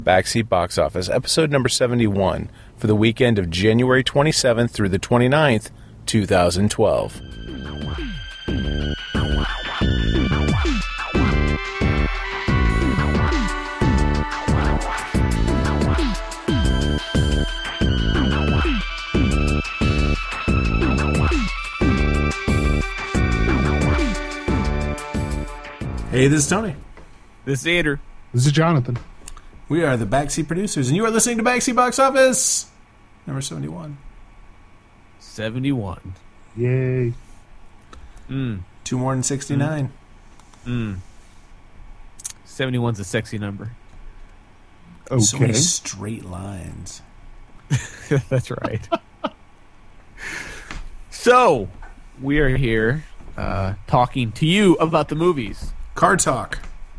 Backseat Box Office, episode number 71, for the weekend of January 27th through the 29th, 2012. Hey, this is Tony. This is Andrew. This is Jonathan. We are the Backseat Producers, and you are listening to Backseat Box Office, number 71. 71. Yay. Two more than 69. 71's a sexy number. Okay. So many straight lines. That's right. So, we are here talking to you about the movies. Car talk.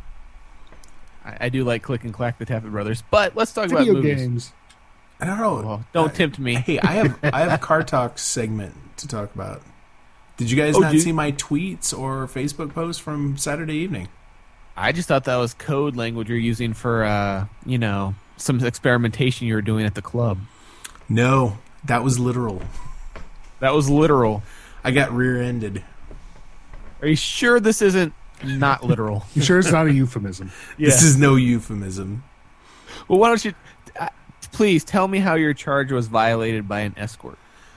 I do like Click and Clack, the Tappet Brothers, but let's talk Video about movies. games. I don't know. Well, don't tempt me. Hey, I have a car talk segment to talk about. Did you guys not see my tweets or Facebook posts from Saturday evening? I just thought that was code language you're using for, some experimentation you were doing at the club. No, that was literal. That was literal. I got rear-ended. Are you sure this isn't not literal? You sure it's not a euphemism? Yeah. This is no euphemism. Well, why don't you... please tell me how your charge was violated by an escort.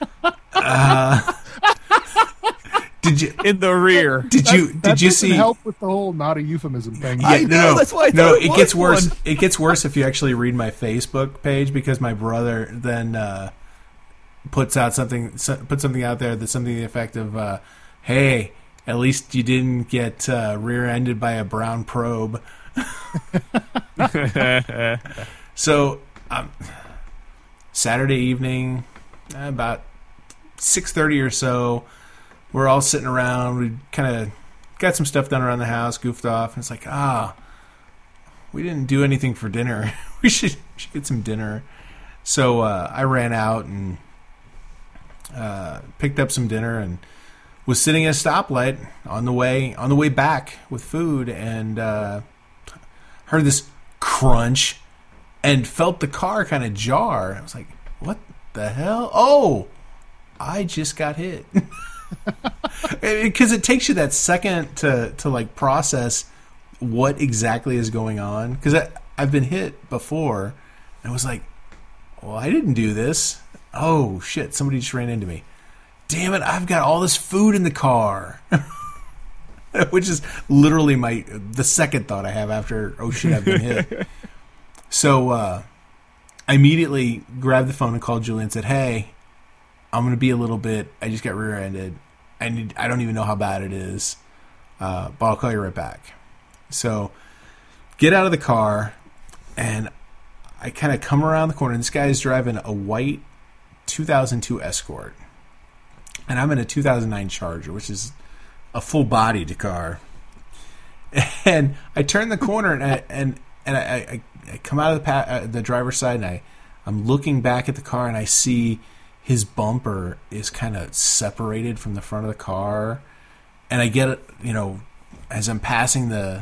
Did you In the rear. Did you That see? help with the whole not a euphemism thing? I know, that's why I thought it it was gets worse. one. It gets worse if you actually read my Facebook page, because my brother then puts something out there that's something to the effect of, "Hey, at least you didn't get rear-ended by a brown probe." So, Saturday evening, about 6:30 or so, we're all sitting around. We kind of got some stuff done around the house, goofed off, and it's like, we didn't do anything for dinner. we should get some dinner. So I ran out and picked up some dinner and was sitting at a stoplight on the way back with food, and heard this crunch and felt the car kind of jar. I was like, what the hell? Oh, I just got hit. Because it takes you that second to like process what exactly is going on. Because I've been hit before, and I was like, well, I didn't do this. Oh, shit, somebody just ran into me. Damn it, I've got all this food in the car. Which is literally the second thought I have after, oh shit, I've been hit. So I immediately grabbed the phone and called Julie and said, hey, I'm going to be a little bit, I just got rear-ended. I don't even know how bad it is, but I'll call you right back. So get out of the car, and I kind of come around the corner, and this guy is driving a white 2002 Escort. And I'm in a 2009 Charger, which is a full-bodied car. And I turn the corner, and I come out of the driver's side, and I'm looking back at the car, and I see his bumper is kind of separated from the front of the car. And I get it, as I'm passing the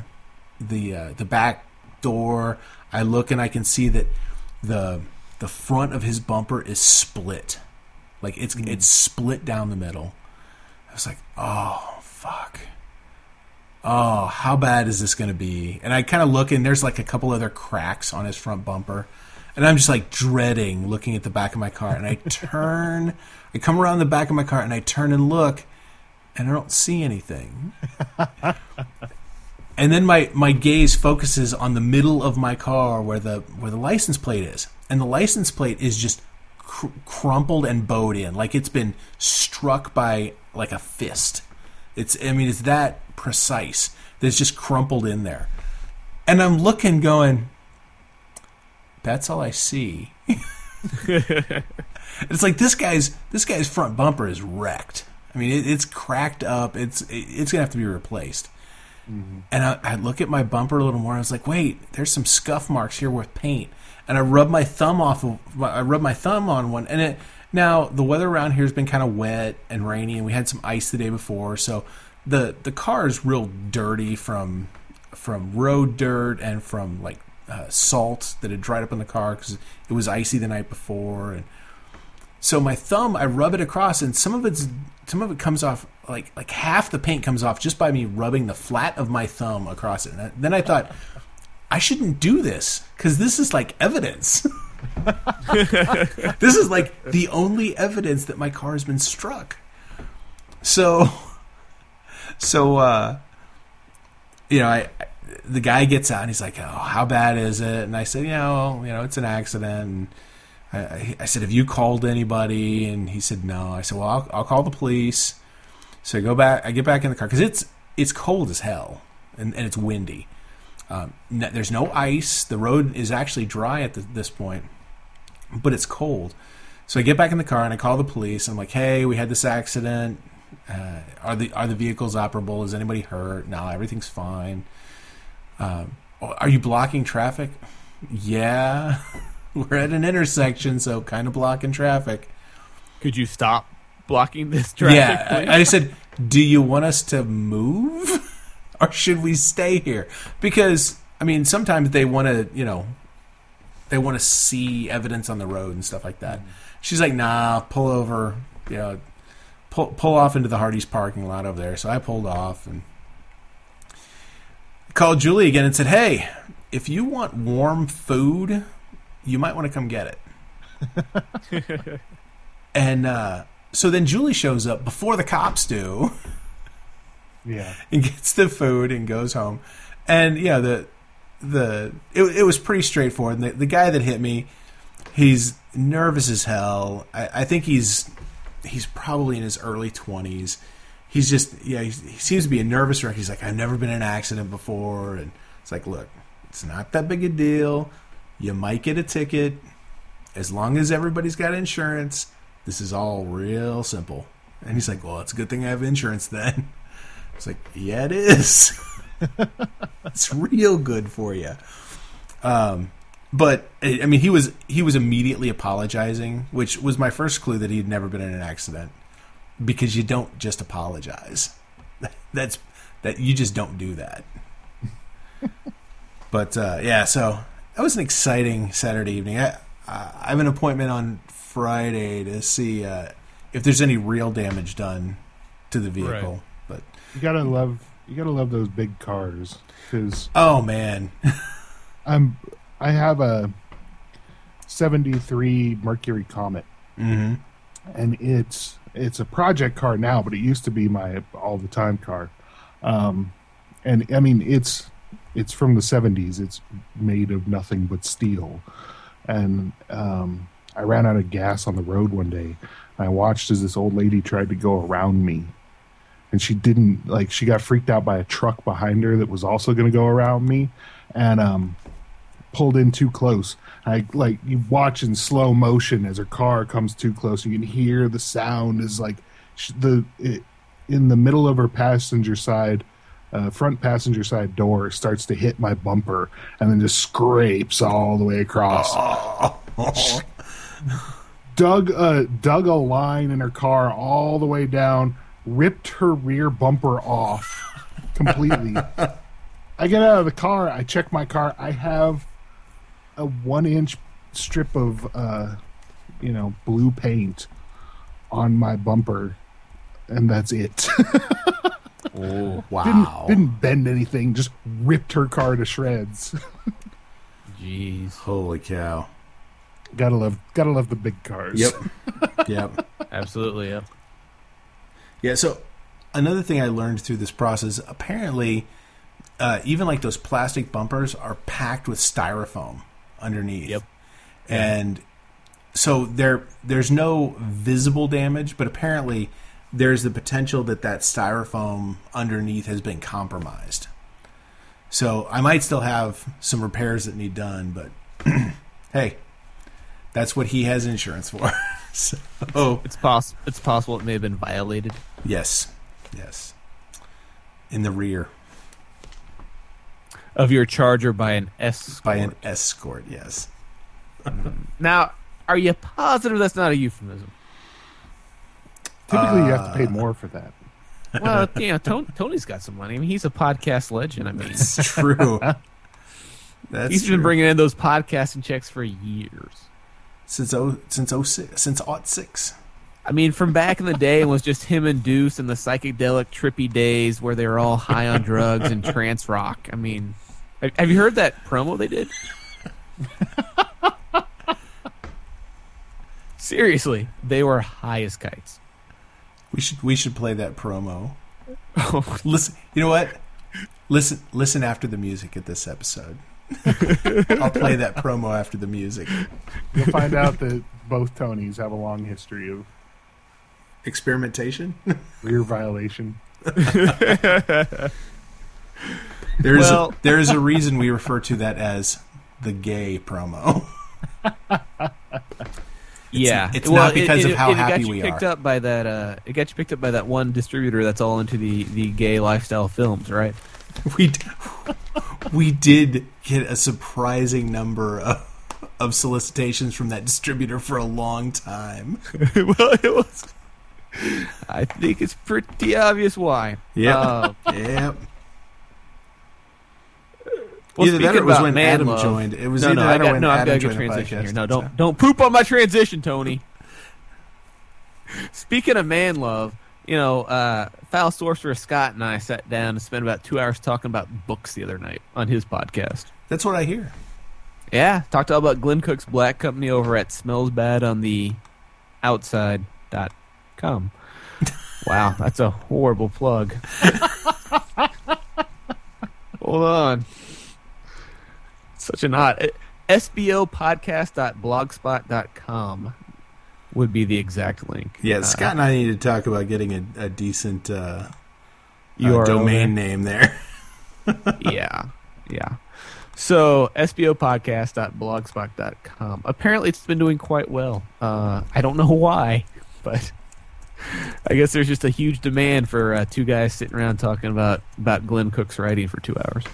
back door, I look and I can see that the front of his bumper is split. Like it's split down the middle. I was like, oh, fuck. Oh, how bad is this going to be? And I kind of look, and there's like a couple other cracks on his front bumper. And I'm just like dreading looking at the back of my car. And I come around the back of my car, and I turn and look, and I don't see anything. And then my gaze focuses on the middle of my car where the license plate is. And the license plate is just crumpled and bowed in, like it's been struck by like a fist. It's that precise. That's just crumpled in there. And I'm looking, going, that's all I see. It's like this guy's front bumper is wrecked. I mean, it's cracked up. It's gonna have to be replaced. Mm-hmm. And I look at my bumper a little more. I was like, wait, there's some scuff marks here with paint. And I rubbed my thumb on one, and now the weather around here has been kind of wet and rainy, and we had some ice the day before, so the car is real dirty from road dirt and from like salt that had dried up in the car because it was icy the night before. And so my thumb, I rub it across, and some of it comes off, like half the paint comes off just by me rubbing the flat of my thumb across it. And then I thought, I shouldn't do this because this is like evidence. This is like the only evidence that my car has been struck. So the guy gets out and he's like, "Oh, how bad is it?" And I said, it's an accident. And I said, "Have you called anybody?" And he said, "No." I said, "Well, I'll call the police." So I get back in the car because it's cold as hell and it's windy. There's no ice. The road is actually dry at this point, but it's cold. So I get back in the car and I call the police. I'm like, "Hey, we had this accident. Are the vehicles operable? Is anybody hurt?" "No, everything's fine." "Are you blocking traffic?" "Yeah, we're at an intersection, so kind of blocking traffic." Could you stop blocking this traffic? Yeah, please? I said, "Do you want us to move, or should we stay here?" Because sometimes they want to see evidence on the road and stuff like that. She's like, "Nah, pull over, pull off into the Hardee's parking lot over there." So I pulled off and called Julie again and said, "Hey, if you want warm food, you might want to come get it." And so then Julie shows up before the cops do. Yeah. And gets the food and goes home. And it was pretty straightforward. And the guy that hit me, he's nervous as hell. I think he's probably in his early 20s. He's just, he seems to be a nervous wreck. He's like, "I've never been in an accident before." And it's like, "Look, it's not that big a deal. You might get a ticket. As long as everybody's got insurance, this is all real simple." And he's like, "Well, it's a good thing I have insurance then." It's like, "Yeah, it is." It's real good for you. But he was immediately apologizing, which was my first clue that he'd never been in an accident, because you don't just apologize. You just don't do that. But so that was an exciting Saturday evening. I have an appointment on Friday to see if there's any real damage done to the vehicle. Right. But You gotta love those big cars, because oh man, I have a '73 Mercury Comet, mm-hmm. and it's a project car now, but it used to be my all the time car. And it's from the '70s. It's made of nothing but steel, and I ran out of gas on the road one day. And I watched as this old lady tried to go around me. And she didn't, she got freaked out by a truck behind her that was also going to go around me, and pulled in too close. You watch in slow motion as her car comes too close. You can hear the sound as in the middle of her passenger side, front passenger side door starts to hit my bumper, and then just scrapes all the way across. Dug a line in her car all the way down. Ripped her rear bumper off completely. I get out of the car. I check my car. I have a 1-inch strip of, blue paint on my bumper, and that's it. Oh, wow. Didn't bend anything. Just ripped her car to shreds. Jeez. Holy cow. Gotta love the big cars. Yep. Absolutely, yep. Yeah, so another thing I learned through this process, apparently, even those plastic bumpers are packed with styrofoam underneath. Yep. And so there's no visible damage, but apparently there's the potential that styrofoam underneath has been compromised. So I might still have some repairs that need done, but hey, that's what he has insurance for. So It's possible it may have been violated. yes. In the rear. Of your Charger by an escort. By an escort, yes. Now, are you positive that's not a euphemism? Typically, you have to pay more for that. Well, Tony's got some money. He's a podcast legend. It's true. That's He's true. been bringing in those podcasting checks for years. since 06. I mean, from back in the day, it was just him and Deuce and the psychedelic, trippy days where they were all high on drugs and trance rock. I mean, have you heard that promo they did? Seriously, they were high as kites. We should play that promo. Listen, you know what? Listen after the music at this episode. I'll play that promo after the music. You'll find out that both Tonys have a long history of Experimentation. rear violation. There is a reason we refer to that as the gay promo. It's not because of how happy we picked are. Up by that, it got you picked up by that one distributor that's all into the gay lifestyle films, right? We did get a surprising number of solicitations from that distributor for a long time. Well, it was. I think it's pretty obvious why. Yep. Well, Either that or it was when Man Adam Love. joined. It was No, either that or I've when got Adam a good joined the transition podcast. here. No, don't poop on my transition, Tony. Speaking of Man Love, Foul Sorcerer Scott and I sat down and spent about 2 hours talking about books the other night on his podcast. That's what I hear. Yeah, talked all about Glenn Cook's Black Company over at Smells Bad on the outside.com. Wow, that's a horrible plug. Hold on. Such an odd... sbopodcast.blogspot.com would be the exact link. Yeah, Scott and I need to talk about getting a decent URL domain name there. Yeah. So, sbopodcast.blogspot.com. Apparently, it's been doing quite well. I don't know why, but I guess there's just a huge demand for two guys sitting around talking about Glenn Cook's writing for 2 hours.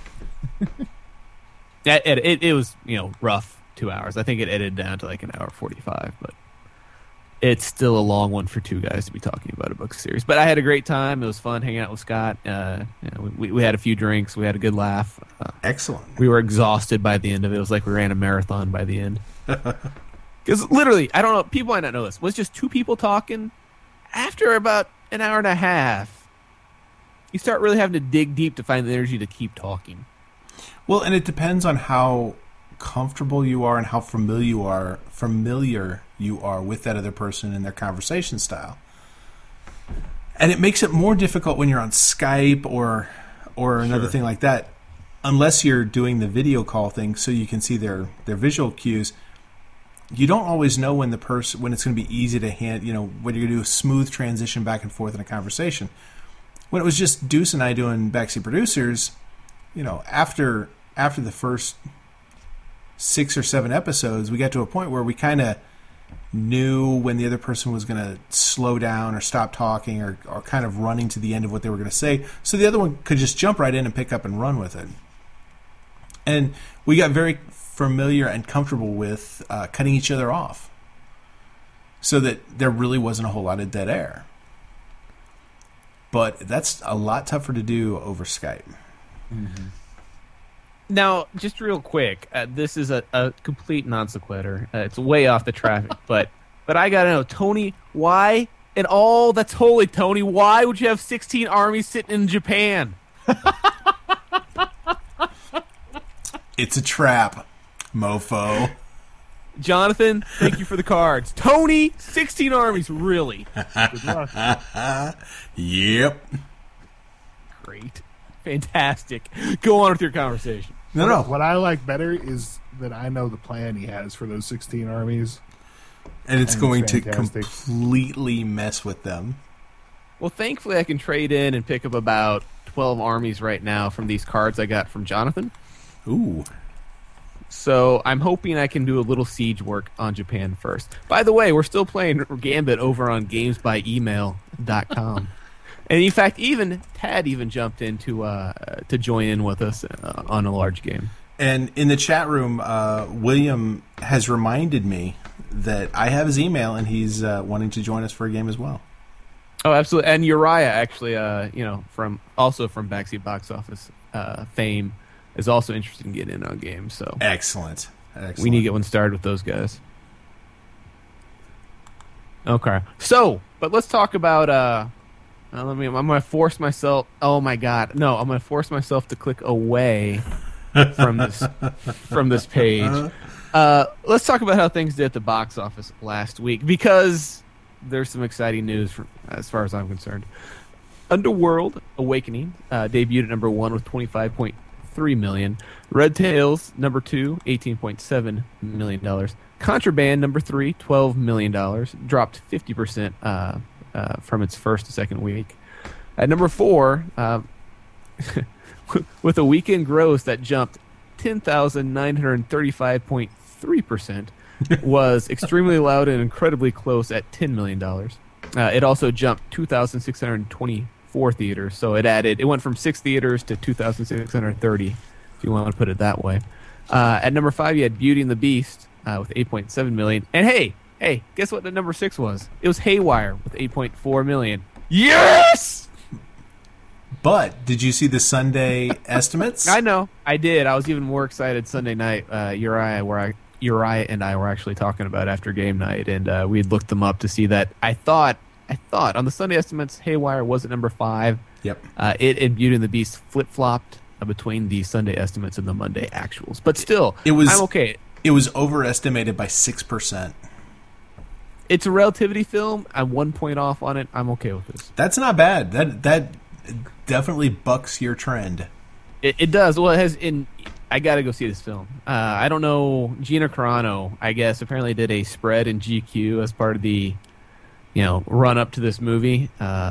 It was, rough 2 hours. I think it edited down to like an hour 45, but it's still a long one for two guys to be talking about a book series. But I had a great time. It was fun hanging out with Scott. We had a few drinks. We had a good laugh. Excellent. We were exhausted by the end of it. It was like we ran a marathon by the end. Because literally, I don't know, people might not know this, it was just two people talking. After about an hour and a half, you start really having to dig deep to find the energy to keep talking. Well, and it depends on how comfortable you are and how familiar you are with that other person and their conversation style. And it makes it more difficult when you're on Skype or another thing like that, unless you're doing the video call thing so you can see their visual cues. You don't always know when it's going to be easy to when you're going to do a smooth transition back and forth in a conversation. When it was just Deuce and I doing Backseat Producers, after the first 6 or 7 episodes, we got to a point where we kind of knew when the other person was going to slow down or stop talking or kind of running to the end of what they were going to say, so the other one could just jump right in and pick up and run with it. And we got very familiar and comfortable with cutting each other off so that there really wasn't a whole lot of dead air. But that's a lot tougher to do over Skype. Mm-hmm. Now, just real quick, this is a complete non sequitur. It's way off the traffic, but I gotta know, Tony, why in all that's holy, Tony, why would you have 16 armies sitting in Japan? It's a trap, mofo. Jonathan, thank you for the cards. Tony, 16 armies, really? Good luck. Yep. Great. Fantastic. Go on with your conversation. No. What I like better is that I know the plan he has for those 16 armies. And it's going to fantastic. completely mess with them. Well, thankfully, I can trade in and pick up about 12 armies right now from these cards I got from Jonathan. Ooh. So I'm hoping I can do a little siege work on Japan first. By the way, we're still playing Gambit over on gamesbyemail.com. And in fact, Tad jumped in to join in with us on a large game. And in the chat room, William has reminded me that I have his email, and he's wanting to join us for a game as well. Oh, absolutely. And Uriah, actually, from Backseat Box Office fame, is also interested in getting in on games. So Excellent. we need to get one started with those guys. Okay. So, but let's talk about. I'm gonna force myself. Oh my God! No, I'm gonna force myself to click away from this page. Let's talk about how things did at the box office last week, because there's some exciting news as far as I'm concerned. Underworld Awakening debuted at number 1 with $25.3 million. Red Tails number 2, $18.7 million. Contraband number 3, $12 million. Dropped 50% from its first to second week. At number 4, with a weekend gross that jumped 10,935.3%, was Extremely Loud and Incredibly Close at $10 million. It also jumped 2,624 theaters, so it went from 6 theaters to 2,630, if you want to put it that way. At number 5, you had Beauty and the Beast with $8.7 million. And hey, guess what the number 6 was? It was Haywire with $8.4 million. Yes! But did you see the Sunday estimates? I know. I did. I was even more excited Sunday night. Uriah and I were actually talking about after game night, and we had looked them up to see that. I thought on the Sunday estimates, Haywire was at number 5. Yep. It and Beauty and the Beast flip-flopped between the Sunday estimates and the Monday actuals. But still, I'm okay. It was overestimated by 6%. It's a relativity film. I'm 1 point off on it. I'm okay with this. That's not bad. That definitely bucks your trend. It does. Well, it has. I got to go see this film. I don't know. Gina Carano, I guess, apparently did a spread in GQ as part of the, run up to this movie.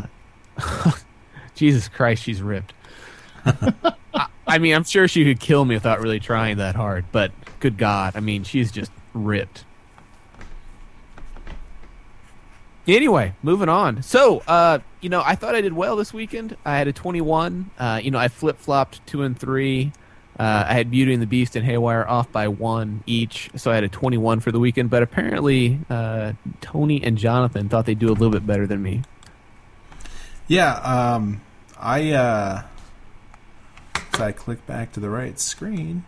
Jesus Christ, she's ripped. I mean, I'm sure she could kill me without really trying that hard, but good God, I mean, she's just ripped. Anyway, moving on. So, I thought I did well this weekend. I had a 21. I flip-flopped 2 and 3. I had Beauty and the Beast and Haywire off by 1 each, so I had a 21 for the weekend. But apparently, Tony and Jonathan thought they'd do a little bit better than me. Yeah, so I click back to the right screen.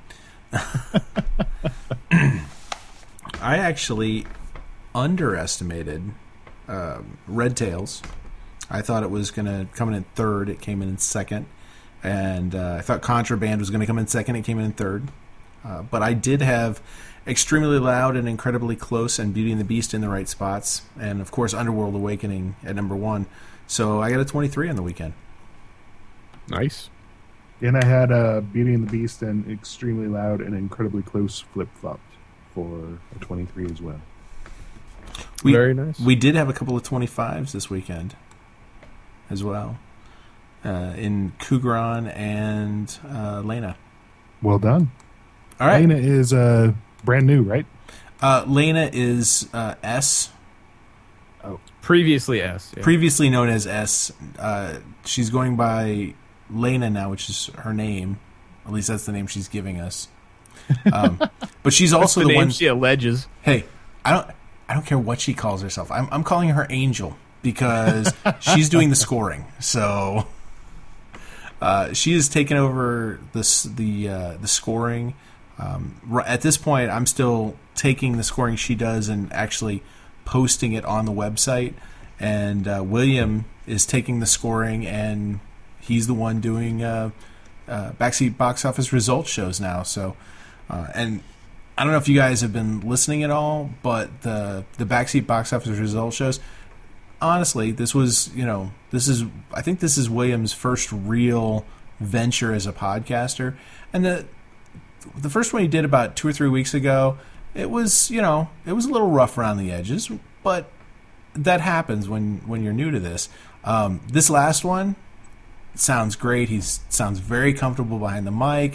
I actually underestimated Red Tails. I thought it was going to come in 3rd. It came in 2nd. And I thought Contraband was going to come in 2nd. It came in 3rd. But I did have Extremely Loud and Incredibly Close and Beauty and the Beast in the right spots. And, of course, Underworld Awakening at number 1. So I got a 23 on the weekend. Nice. And I had Beauty and the Beast and Extremely Loud and Incredibly Close flip-flopped for a 23 as well. Very nice. We did have a couple of 25s this weekend as well. In Kugran and Lena. Well done. All right. Lena is brand new, right? Lena is S. Oh. Previously S. Yeah. Previously known as S. She's going by Lena now, which is her name. At least that's the name she's giving us. But she's also the name one she alleges. Hey, I don't care what she calls herself. I'm calling her Angel because she's doing the scoring. So she has taken over the scoring. At this point, I'm still taking the scoring she does and actually posting it on the website. And William is taking the scoring, and he's the one doing backseat box office results shows now. So, and I don't know if you guys have been listening at all, but the backseat box office results shows. Honestly, I think this is William's first real venture as a podcaster, and the first one he did about 2 or 3 weeks ago, it was a little rough around the edges, but that happens when you're new to this. This last one sounds great. He sounds very comfortable behind the mic.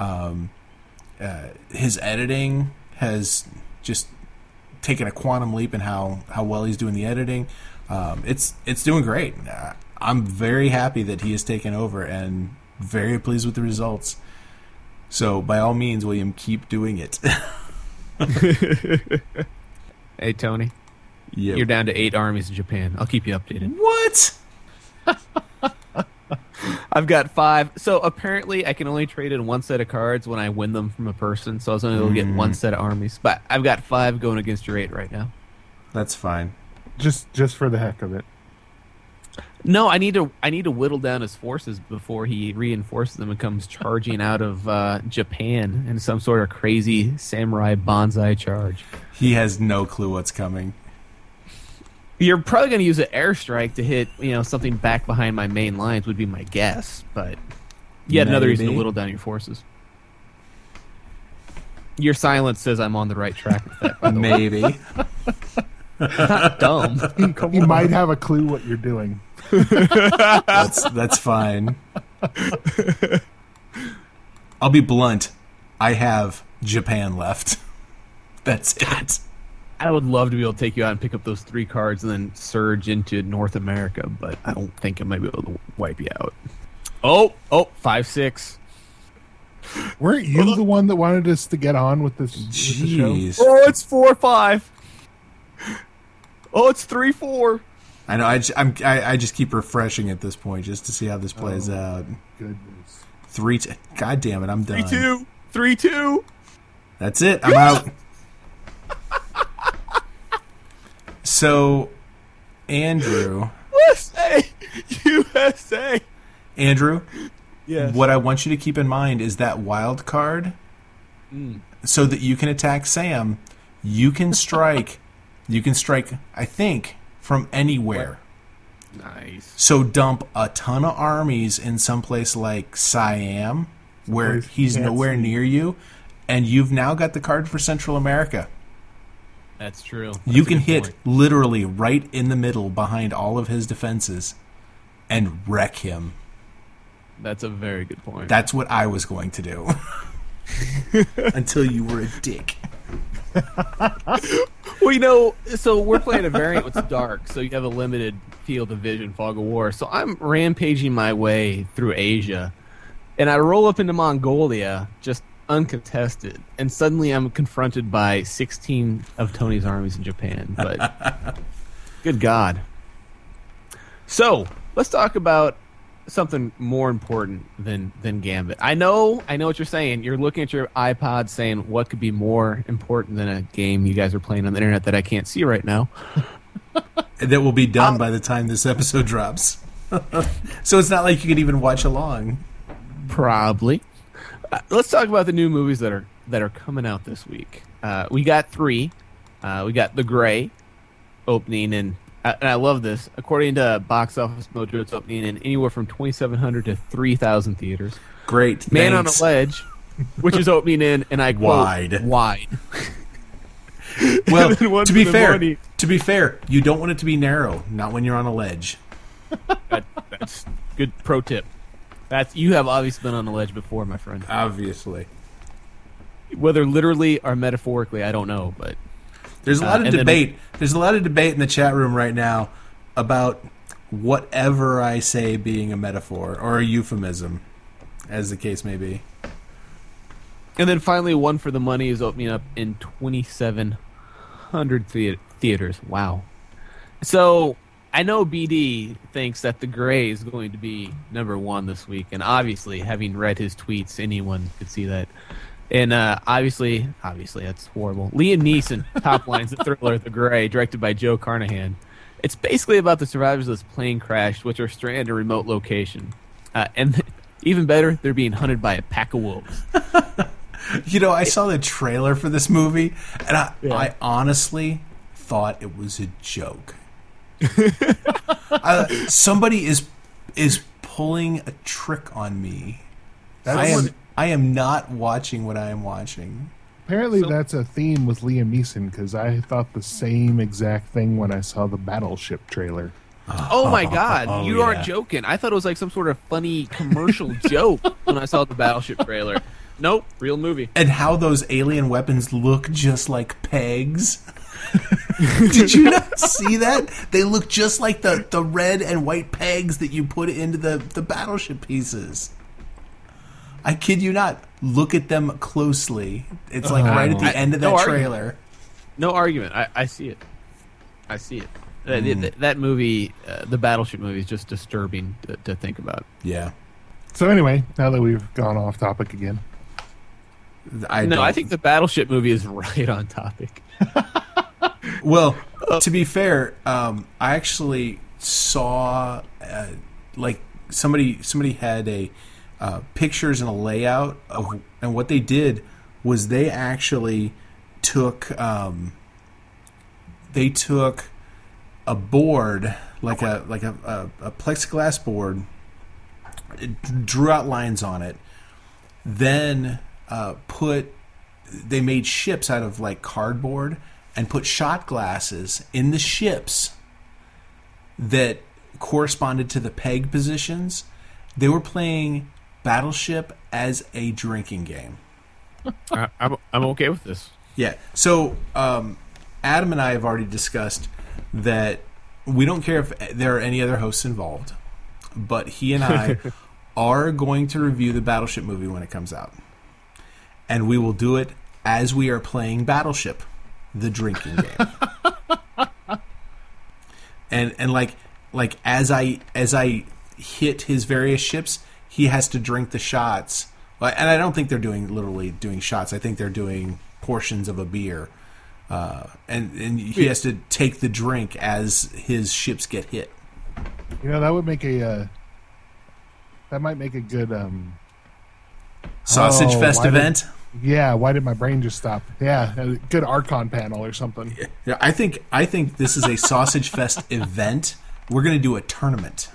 His editing has just taken a quantum leap in how well he's doing the editing. It's doing great. I'm very happy that he has taken over and very pleased with the results. So by all means, William, keep doing it. Hey, Tony. Yep. You're down to 8 armies in Japan. I'll keep you updated. What? I've got 5. So apparently I can only trade in one set of cards when I win them from a person. So I was only able to get one set of armies. But I've got 5 going against your 8 right now. That's fine. Just for the heck of it. No, I need to whittle down his forces before he reinforces them and comes charging out of Japan in some sort of crazy samurai bonsai charge. He has no clue what's coming. You're probably going to use an airstrike to hit, something back behind my main lines would be my guess, but yet another reason to whittle down your forces. Your silence says I'm on the right track with that, by the way. Maybe. Not dumb. He might have a clue what you're doing. That's fine. I'll be blunt. I have Japan left. That's it. I would love to be able to take you out and pick up those 3 cards and then surge into North America, but I don't think I might be able to wipe you out. Oh, 5-6. Weren't you the one that wanted us to get on with this with the show? Jeez. Oh, it's 4-5. Oh, it's 3-4. I know. I just keep refreshing at this point just to see how this plays out. Goodness. 3. God damn it! I'm done. 3-2. That's it. I'm out. So, Andrew. USA. Andrew. Yes. What I want you to keep in mind is that wild card, so that you can attack Sam. You can strike. I think, from anywhere. Nice. So dump a ton of armies in someplace like Siam, where he's nowhere near you, and you've now got the card for Central America. That's true. You can hit literally right in the middle behind all of his defenses and wreck him. That's a very good point. That's what I was going to do. Until you were a dick. Well, so we're playing a variant with dark, so you have a limited field of vision, fog of war. So I'm rampaging my way through Asia, and I roll up into Mongolia, just uncontested, and suddenly I'm confronted by 16 of Tony's armies in Japan. But good God. So let's talk about something more important than Gambit. I know what you're saying. You're looking at your iPod saying what could be more important than a game you guys are playing on the internet that I can't see right now. That will be done by the time this episode drops. So it's not like you could even watch along. Probably. Let's talk about the new movies that are coming out this week. We got 3. We got The Gray opening in, and I love this. According to Box Office Mojo, it's opening in anywhere from 2,700 to 3,000 theaters. Great. Man Thanks. on a Ledge, which is opening in, and I quote, wide. Well, to be fair, you don't want it to be narrow. Not when you're on a ledge. That's good pro tip. You have obviously been on a ledge before, my friend. Obviously. Whether literally or metaphorically, I don't know, but there's a lot of debate. There's a lot of debate in the chat room right now about whatever I say being a metaphor or a euphemism, as the case may be. And then finally, One for the Money is opening up in 2,700 theaters. Wow. So I know BD thinks that The Gray is going to be number 1 this week, and obviously, having read his tweets, anyone could see that. And obviously, that's horrible. Liam Neeson top lines the thriller The Gray, directed by Joe Carnahan. It's basically about the survivors of this plane crash, which are stranded in a remote location. And even better, they're being hunted by a pack of wolves. I saw the trailer for this movie, and I honestly thought it was a joke. Somebody is pulling a trick on me. I am not watching what I am watching. Apparently that's a theme with Liam Neeson, because I thought the same exact thing when I saw the Battleship trailer. Oh my God, you aren't joking. I thought it was like some sort of funny commercial joke when I saw the Battleship trailer. Nope, real movie. And how those alien weapons look just like pegs. Did you not see that? They look just like the red and white pegs that you put into the Battleship pieces. I kid you not. Look at them closely. It's like right at the end of that trailer. No argument. I see it. I see it. That movie, the Battleship movie, is just disturbing to think about. Yeah. So anyway, now that we've gone off topic again, I think the Battleship movie is right on topic. Well, to be fair, I actually saw like somebody had a pictures and a layout of, and what they did was they actually took a board, like a plexiglass board, drew out lines on it, then they made ships out of like cardboard and put shot glasses in the ships that corresponded to the peg positions. They were playing Battleship as a drinking game. I'm okay with this. Yeah. So Adam and I have already discussed that we don't care if there are any other hosts involved, but he and I are going to review the Battleship movie when it comes out. And we will do it as we are playing Battleship, the drinking game. and like as I hit his various ships, he has to drink the shots. And I don't think they're literally doing shots. I think they're doing portions of a beer. And he has to take the drink as his ships get hit. that would make that might make a good Sausage Fest event. Why did my brain just stop? Yeah, a good Archon panel or something. Yeah, I think this is a Sausage Fest event. We're going to do a tournament.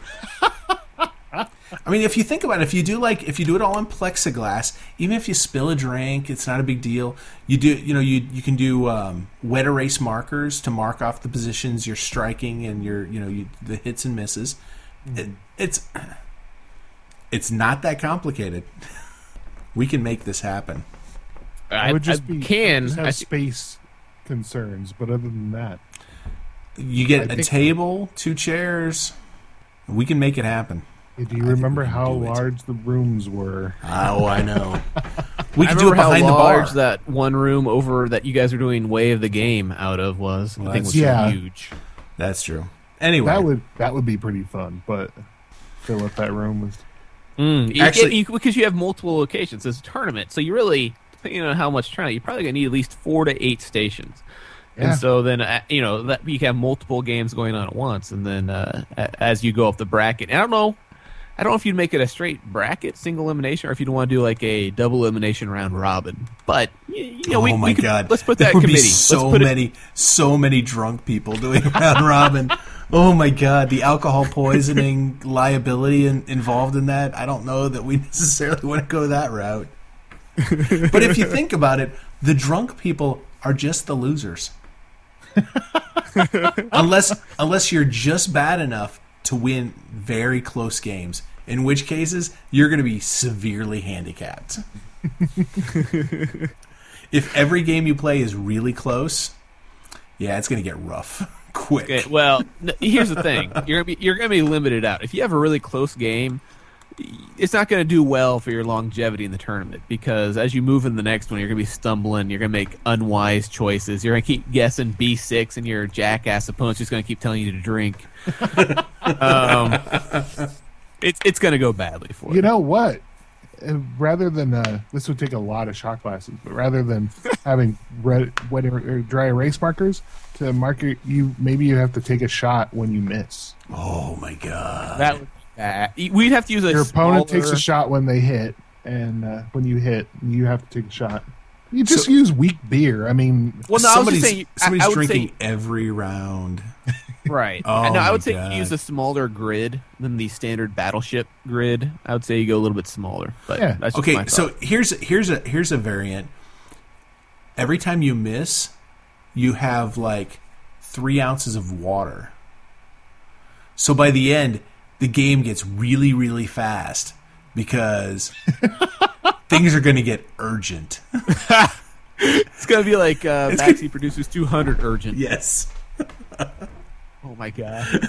I mean, if you think about it, if you do it all in plexiglass, even if you spill a drink, it's not a big deal. You can do wet erase markers to mark off the positions you're striking and the hits and misses. It's not that complicated. We can make this happen. I would just have space concerns, but other than that, you get a table, 2 chairs. We can make it happen. Do you remember how large the rooms were? Oh, I know. We could do it behind the bar. How large that one room over that you guys are doing Way of the Game out of was. Well, I think was huge. That's true. Anyway, that would be pretty fun, but fill up that room with. Because you have multiple locations, it's a tournament, so you really, depending on how much turnout, you're probably going to need at least 4 to 8 stations. Yeah. And so then, that you can have multiple games going on at once, and then as you go up the bracket, and I don't know if you'd make it a straight bracket, single elimination, or if you'd want to do like a double elimination round robin. But God, let's put that in committee. So many drunk people doing round robin. Oh my God, the alcohol poisoning liability involved in that. I don't know that we necessarily want to go that route. But if you think about it, the drunk people are just the losers. unless you're just bad enough to win very close games, in which cases you're going to be severely handicapped. If every game you play is really close, it's going to get rough quick. Okay, well, here's the thing: you're going to be limited out. If you have a really close game, it's not going to do well for your longevity in the tournament, because as you move in the next one, you're going to be stumbling, you're going to make unwise choices, you're going to keep guessing B6, and your jackass opponent's just going to keep telling you to drink. It's going to go badly for you. You know what? Rather than this would take a lot of shot glasses, but rather than having wet or dry erase markers to mark maybe you have to take a shot when you miss. Oh my God! That would. We'd have to use your opponent takes a shot when they hit, and when you hit, you have to take a shot. You just use weak beer. I mean, somebody's drinking every round, right? I would say you use a smaller grid than the standard Battleship grid. I would say you go a little bit smaller. But that's just my thought. So here's a variant. Every time you miss, you have like 3 ounces of water. So by the end, the game gets really, really fast because things are going to get urgent. It's going to be like Backseat Producers 200 urgent. Yes. Oh, my God.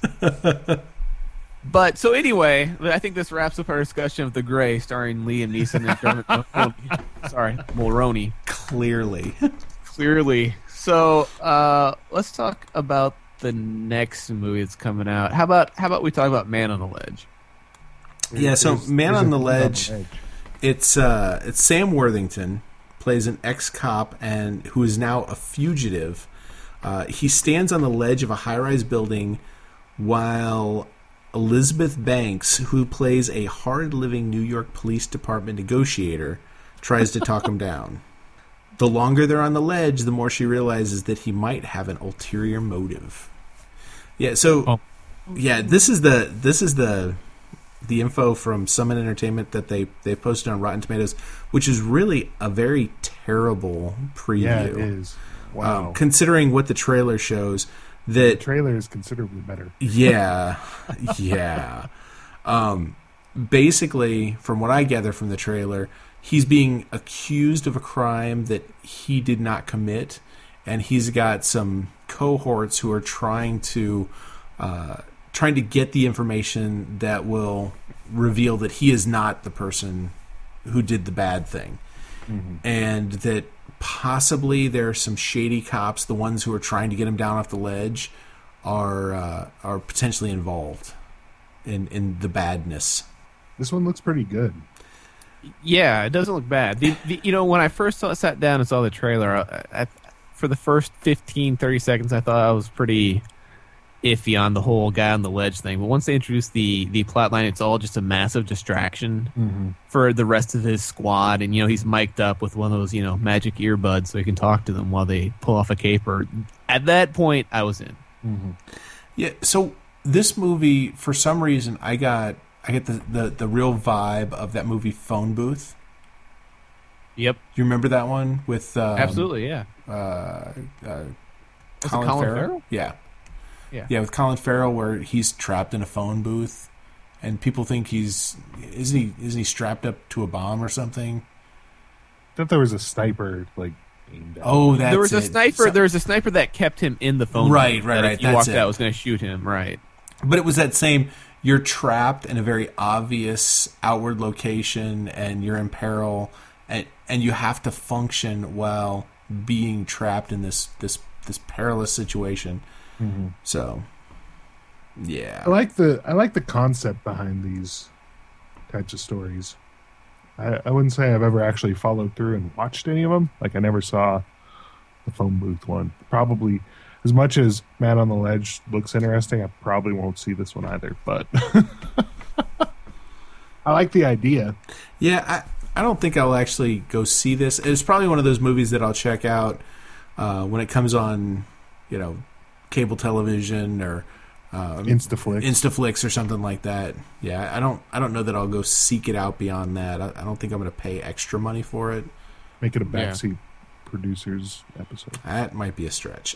But, so anyway, I think this wraps up our discussion of The Grey, starring Liam Neeson and Dermot Mulroney. Clearly. So, let's talk about the next movie that's coming out. How about we talk about Man on the Ledge? Yeah, so Man There's on a the dude Ledge, it's Sam Worthington plays an ex-cop and who is now a fugitive. He stands on the ledge of a high-rise building while Elizabeth Banks, who plays a hard-living New York Police Department negotiator, tries to talk him down. The longer they're on the ledge, the more she realizes that he might have an ulterior motive. Yeah, so this is the info from Summit Entertainment that they posted on Rotten Tomatoes, which is really a very terrible preview. Yeah, it is. Wow. Considering what the trailer shows, The trailer is considerably better. yeah. Basically, from what I gather from the trailer, he's being accused of a crime that he did not commit, and he's got some cohorts who are trying to get the information that will reveal that he is not the person who did the bad thing, and that possibly there are some shady cops, the ones who are trying to get him down off the ledge, are potentially involved in the badness. This one looks pretty good. Yeah, it doesn't look bad. When I first sat down and saw the trailer, for the first 15, 30 seconds, I thought I was pretty iffy on the whole guy on the ledge thing. But once they introduced the plot line, it's all just a massive distraction for the rest of his squad. And, he's mic'd up with one of those, magic earbuds so he can talk to them while they pull off a caper. At that point, I was in. Yeah, so this movie, for some reason, I get the real vibe of that movie Phone Booth. Yep. You remember that one with absolutely, yeah. Colin Farrell? Yeah, with Colin Farrell, where he's trapped in a phone booth, and people think isn't he strapped up to a bomb or something? I thought there was a sniper aimed at him. There was a sniper. There was a sniper that kept him in the phone. Right. If you walked out, was going to shoot him. Right. But it was that same. You're trapped in a very obvious outward location, and you're in peril, and you have to function while being trapped in this perilous situation. So, yeah, I like the concept behind these types of stories. I wouldn't say I've ever actually followed through and watched any of them. I never saw the phone booth one. Probably, as much as Man on the Ledge looks interesting, I probably won't see this one either. But I like the idea. Yeah, I don't think I'll actually go see this. It's probably one of those movies that I'll check out when it comes on, cable television or Instaflix or something like that. Yeah, I don't know that I'll go seek it out beyond that. I don't think I'm going to pay extra money for it. Make it a backseat producers episode. That might be a stretch.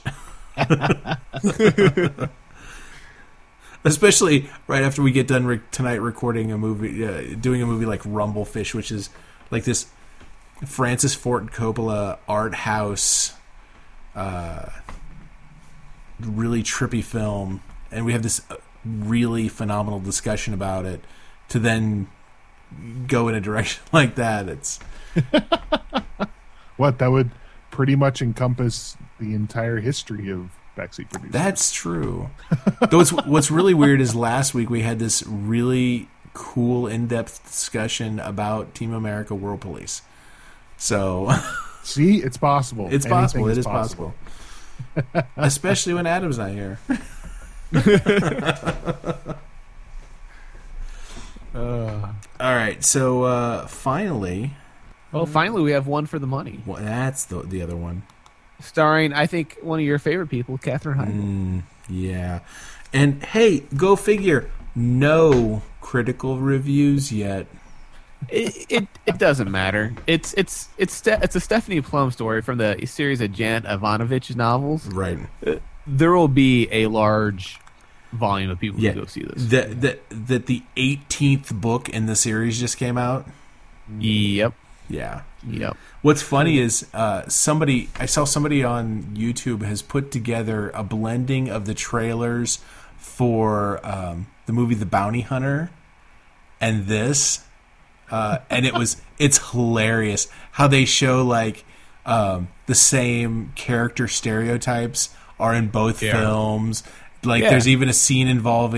Especially right after we get done tonight recording a movie, doing a movie like Rumblefish, which is like this Francis Ford Coppola art house, really trippy film, and we have this really phenomenal discussion about it. To then go in a direction like that, it's that would pretty much encompass the entire history of backseat producers. That's true. Though what's really weird is last week we had this really cool in-depth discussion about Team America World Police. So see, it's possible. It's possible. It is possible. Especially when Adam's not here. All right, so finally... Well, finally we have one for the money. Well, that's the other one. Starring, I think, one of your favorite people, Katherine Heigl. Yeah. And, hey, go figure, no critical reviews yet. It doesn't matter. It's a Stephanie Plum story from the series of Janet Ivanovich novels. Right. There will be a large volume of people who go see this. That the 18th book in the series just came out? Yep. Yeah. Yep. What's funny is I saw somebody on YouTube has put together a blending of the trailers for the movie The Bounty Hunter and this, and it's hilarious how they show the same character stereotypes are in both films. There's even a scene involving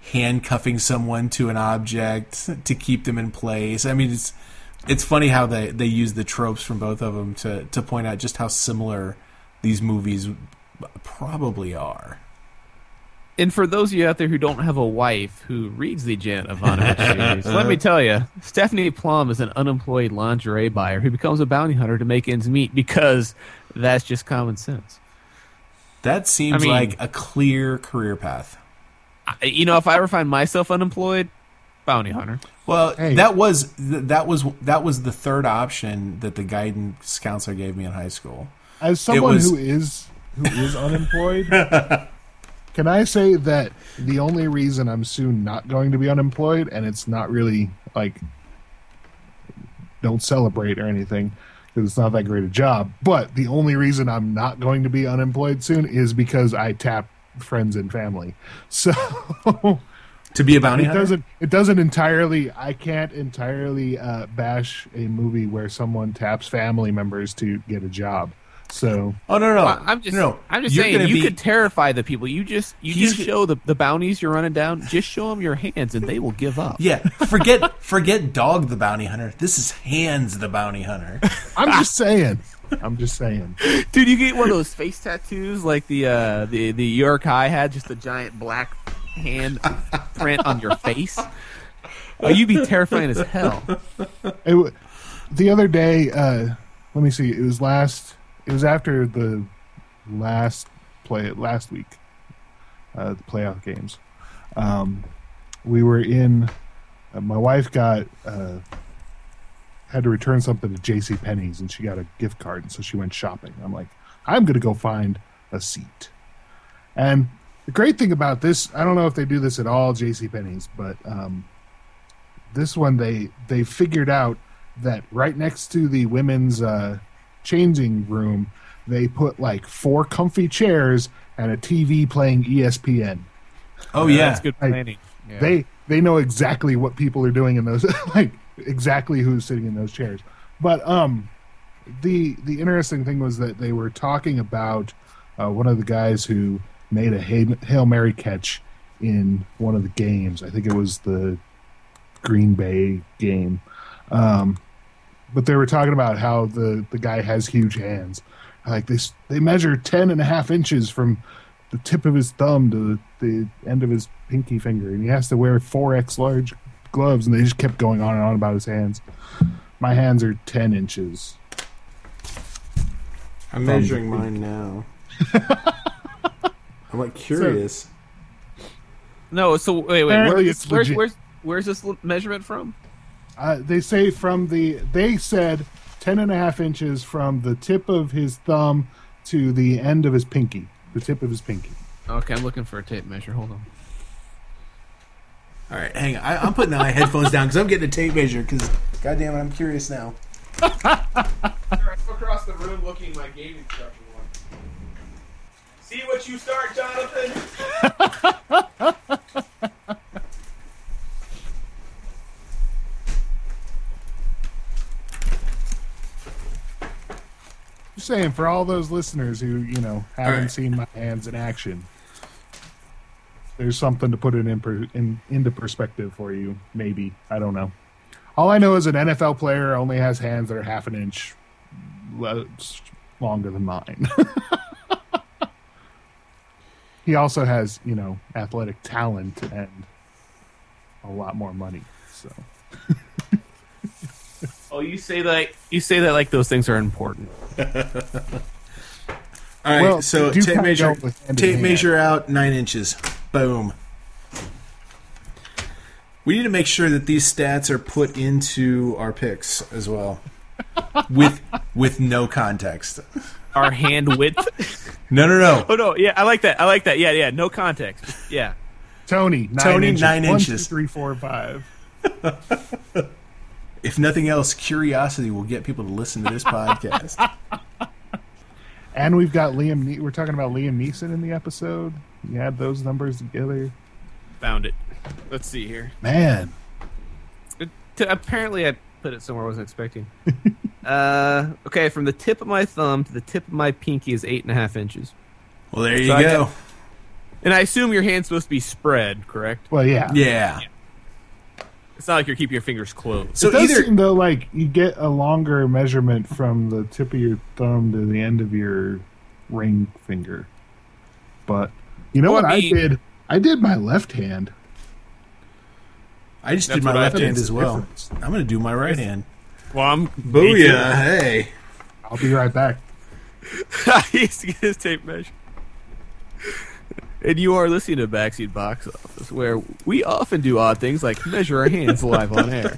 handcuffing someone to an object to keep them in place. I mean, it's funny how they use the tropes from both of them to point out just how similar these movies probably are. And for those of you out there who don't have a wife who reads the Janet Ivanovich series, let me tell you, Stephanie Plum is an unemployed lingerie buyer who becomes a bounty hunter to make ends meet because that's just common sense. That seems like a clear career path. If I ever find myself unemployed, bounty hunter. Well, that was the third option that the guidance counselor gave me in high school. As someone who is unemployed, can I say that the only reason I'm soon not going to be unemployed, and it's not really like don't celebrate or anything because it's not that great a job, but the only reason I'm not going to be unemployed soon is because I tap friends and family. So to be a bounty hunter? It doesn't entirely. I can't entirely bash a movie where someone taps family members to get a job. So no. I'm just saying you could terrify the people. You just show the bounties you're running down. Just show them your hands, and they will give up. Yeah, forget Dog the bounty hunter. This is Hands the bounty hunter. I'm just saying, dude. You get one of those face tattoos like the York High had, just a giant black hand print on your face. Oh, you'd be terrifying as hell. The other day, let me see. It was after the last week, the playoff games. We were in. My wife had to return something to JCPenney's, and she got a gift card, and so she went shopping. I'm like, I'm going to go find a seat. And the great thing about this, I don't know if they do this at all, JCPenney's, but this one they figured out that right next to the women's changing room, they put like 4 comfy chairs and a TV playing ESPN. Oh yeah, that's good planning. Yeah. They know exactly what people are doing in those, like exactly who's sitting in those chairs. But the interesting thing was that they were talking about one of the guys who made a Hail Mary catch in one of the games. I think it was the Green Bay game. But they were talking about how the guy has huge hands. Like they measure 10.5 inches from the tip of his thumb to the end of his pinky finger, and he has to wear 4X large gloves, and they just kept going on and on about his hands. My hands are 10 inches. I'm measuring mine now. I'm like curious. So wait. Where's this measurement from? They say they said 10.5 inches from the tip of his thumb to the end of his pinky. The tip of his pinky. Okay, I'm looking for a tape measure. Hold on. All right, hang on. I'm putting my headphones down because I'm getting a tape measure because, goddamn it, I'm curious now. Across the room looking at my game instruction one. See what you start, Jonathan? Just saying, for all those listeners who, haven't seen my hands in action, there's something to put it into perspective for you, maybe. I don't know. All I know is an NFL player only has hands that are half an inch longer than mine. He also has, athletic talent and a lot more money. So. Oh, you say that like those things are important. All right, well, so tape measure out 9 inches. Boom. We need to make sure that these stats are put into our picks as well, with no context. Our hand width. No. Oh no, yeah, I like that. Yeah, no context. Yeah. Tony, 9 inches. 9 inches. 1, 2, 3, 4, 5. If nothing else, curiosity will get people to listen to this podcast. And we've got Liam. We're talking about Liam Neeson in the episode. You add those numbers together. Found it. Let's see here. Man. Apparently, I put it somewhere I wasn't expecting. Okay, from the tip of my thumb to the tip of my pinky is 8.5 inches. Well, there you go. And I assume your hand's supposed to be spread, correct? Well, yeah. Yeah. It's not like you're keeping your fingers closed. So It does either seem, though, like you get a longer measurement from the tip of your thumb to the end of your ring finger. But you know Well, what I I mean- did? I did my left hand. I just That's did my what I left did. hand It's as a well. difference. I'm going to do my right hand. Well, I'm Booyah! Hey. I'll be right back. he used to get his tape measure. And you are listening to Backseat Box Office, where we often do odd things like measure our hands live on air.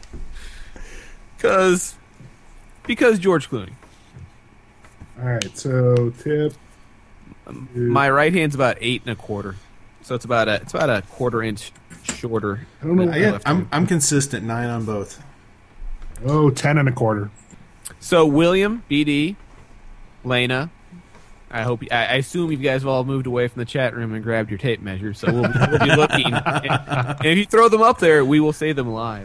Because George Clooney. All right, so tip. My right hand's about 8 1/4, so it's about a quarter inch shorter. I don't know than what- my Yeah, left hand. I'm consistent. 9 on both. 10 1/4. So William, BD, Lena, I assume you guys have all moved away from the chat room and grabbed your tape measure, so we'll be looking. And if you throw them up there, we will say them live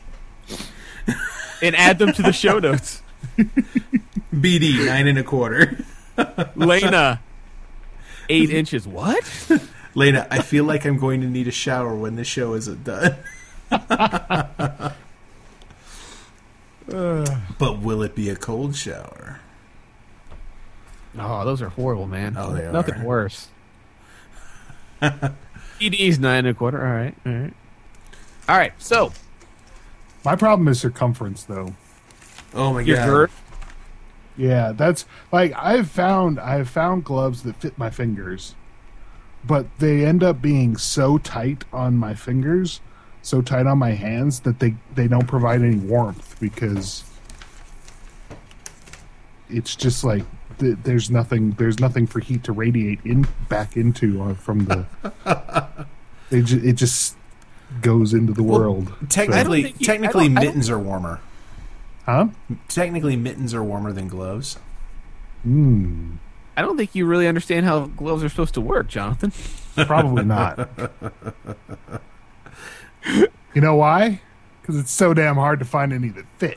and add them to the show notes. BD 9 1/4. Lena, 8 inches. What? Lena, I feel like I'm going to need a shower when this show isn't done. But will it be a cold shower? Oh, those are horrible, man. Oh, they Nothing are. worse. ED's 9 1/4. All right. So My problem is circumference, though. Oh my your god. girth. Yeah, that's like I've found gloves that fit my fingers, but they end up being so tight on my fingers, so tight on my hands that they don't provide any warmth because it's just like there's nothing for heat to radiate back into from the. It just goes into the world. Technically, I don't think technically I don't- mittens are warmer. Huh? Technically, mittens are warmer than gloves. Hmm. I don't think you really understand how gloves are supposed to work, Jonathan. Probably not. You know why? Because it's so damn hard to find any that fit.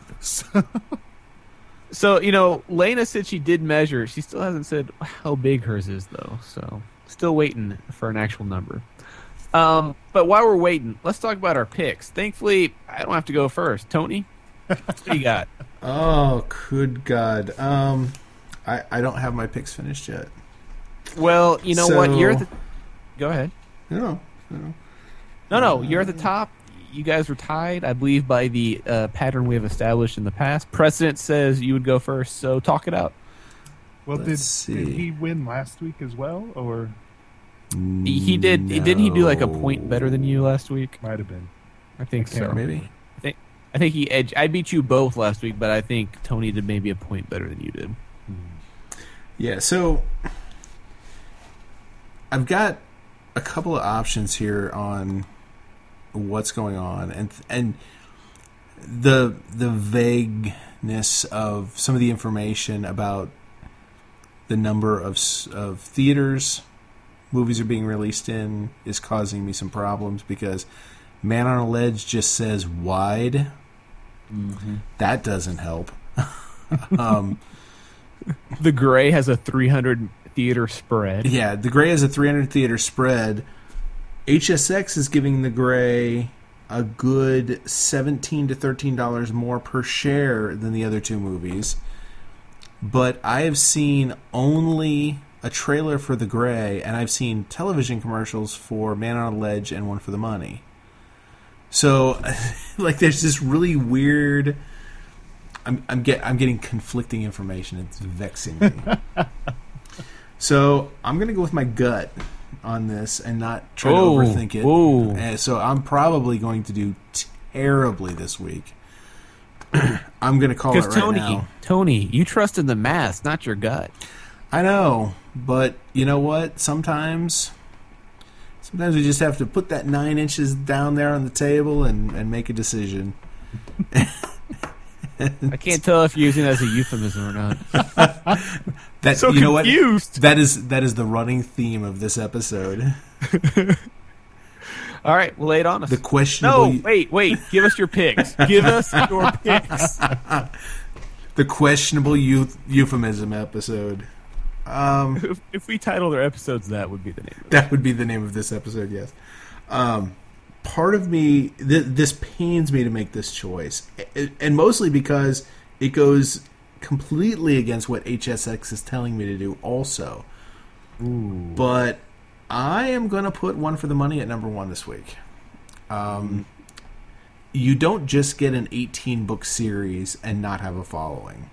So, Lena said she did measure. She still hasn't said how big hers is, though. So, still waiting for an actual number. But while we're waiting, let's talk about our picks. Thankfully, I don't have to go first. Tony, what do you got? Oh, good God. I don't have my picks finished yet. Well, you know what? So- You're at the... Go ahead. No. No, you're at the top. You guys were tied, I believe, by the pattern we have established in the past. Precedent says you would go first, so talk it out. Well, Let's did see. he win last week as well, or He did. Didn't he do like a point better than you last week? might have been? I think can't so. Maybe. I think he edged. I beat you both last week, but I think Tony did maybe a point better than you did. Yeah, so I've got a couple of options here on what's going on, and the vagueness of some of the information about the number of theaters movies are being released in is causing me some problems because Man on a Ledge just says wide. That doesn't help. The Gray has a 300 theater spread. Yeah, the Gray has a 300 theater spread. HSX is giving the Gray a good $17 to $13 more per share than the other two movies. But I have seen only a trailer for the Gray, and I've seen television commercials for Man on a Ledge and One for the Money. So, like, there's this really weird. I'm getting conflicting information. It's vexing me. So I'm gonna go with my gut on this and not try to overthink it. Whoa. And so I'm probably going to do terribly this week. I'm gonna call it right now. Tony, you trust in the math, not your gut. I know, but you know what? Sometimes we just have to put that 9 inches down there on the table and make a decision. I can't tell if you're using it as a euphemism or not. That So you know what? confused. That is the running theme of this episode. All right, well, lay it on us. The questionable. No, wait. Give us your picks. Give us your picks. The questionable euphemism episode. If we titled our episodes, that would be the name of it. That would be the name of this episode, yes. Part of me, this pains me to make this choice. And mostly because it goes completely against what HSX is telling me to do also. Ooh. But I am going to put One for the Money at number 1 this week. You don't just get an 18-book series and not have a following.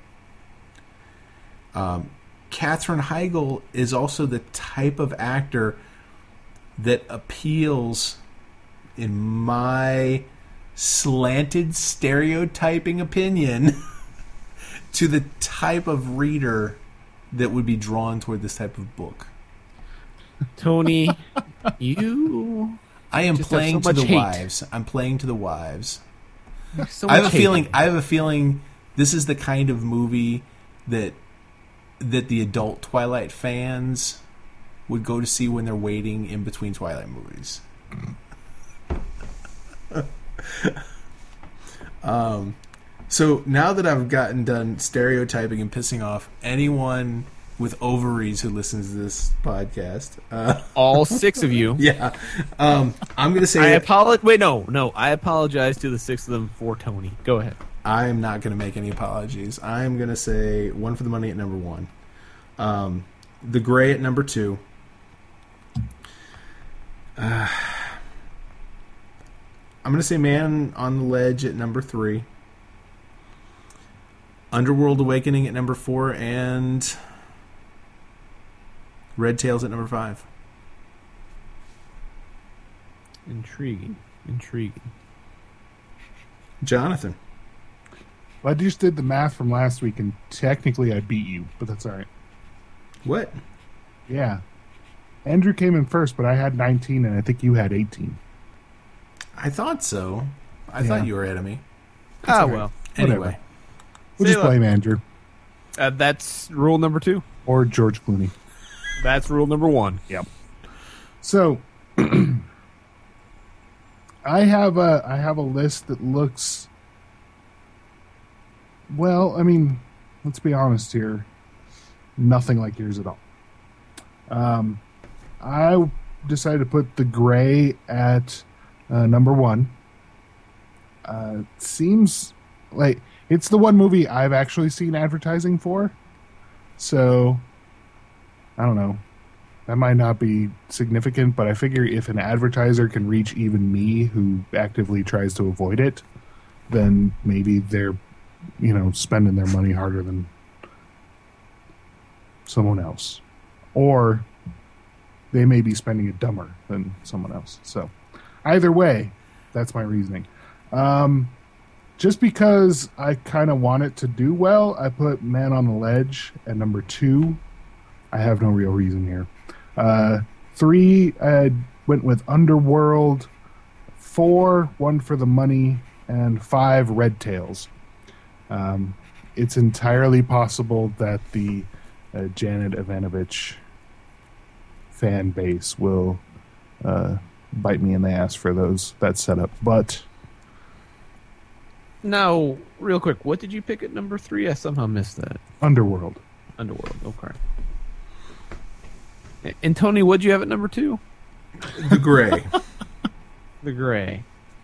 Katherine Heigl is also the type of actor that appeals, in my slanted stereotyping opinion, to the type of reader that would be drawn toward this type of book. Tony, you... I am just playing have so to the much hate. wives. I'm playing to the wives. So I have a much hate. feeling. I have a feeling this is the kind of movie that the adult Twilight fans would go to see when they're waiting in between Twilight movies. So now that I've gotten done stereotyping and pissing off anyone with ovaries who listens to this podcast, All 6 of you. yeah, I'm going to say I that apologize. Wait, no. I apologize to the 6 of them for Tony. Go ahead. I'm not going to make any apologies. I'm going to say One for the Money at number 1. The Gray at number 2. I'm going to say Man on the Ledge at number 3. Underworld Awakening at number 4. And Red Tails at number 5. Intriguing. Jonathan. Well, I just did the math from last week, and technically I beat you, but that's all right. What? Yeah. Andrew came in first, but I had 19, and I think you had 18. I thought so. I Yeah. thought you were ahead of me. Ah, all right. well. Anyway. Whatever. We'll See just you blame Andrew That's rule number 2. or George Clooney. That's rule number 1. Yep. So I have a list that looks, well, I mean, let's be honest here, nothing like yours at all. I decided to put The Gray at number 1. Seems like it's the one movie I've actually seen advertising for. So I don't know. That might not be significant, but I figure if an advertiser can reach even me who actively tries to avoid it, then maybe they're, spending their money harder than someone else. Or they may be spending it dumber than someone else. So either way, that's my reasoning. Just because I kind of want it to do well, I put Man on the Ledge at number 2. I have no real reason here. 3, I went with Underworld. 4, One for the Money. And 5, Red Tails. It's entirely possible that the Janet Ivanovich fan base will bite me in the ass for that setup. But Now, real quick, what did you pick at number 3? I somehow missed that. Underworld. Underworld, okay. And Tony, what'd you have at number 2? The Gray. The Gray.